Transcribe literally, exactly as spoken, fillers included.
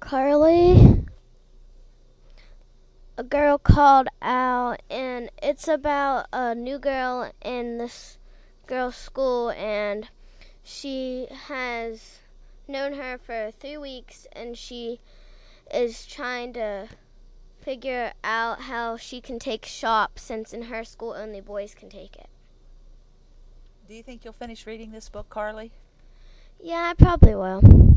Carly, a girl called Al, and it's about a new girl in this girl's school, and she has known her for three weeks, and she is trying to figure out how she can take shop, since in her school only boys can take it. Do you think you'll finish reading this book, Carly? Yeah, I probably will.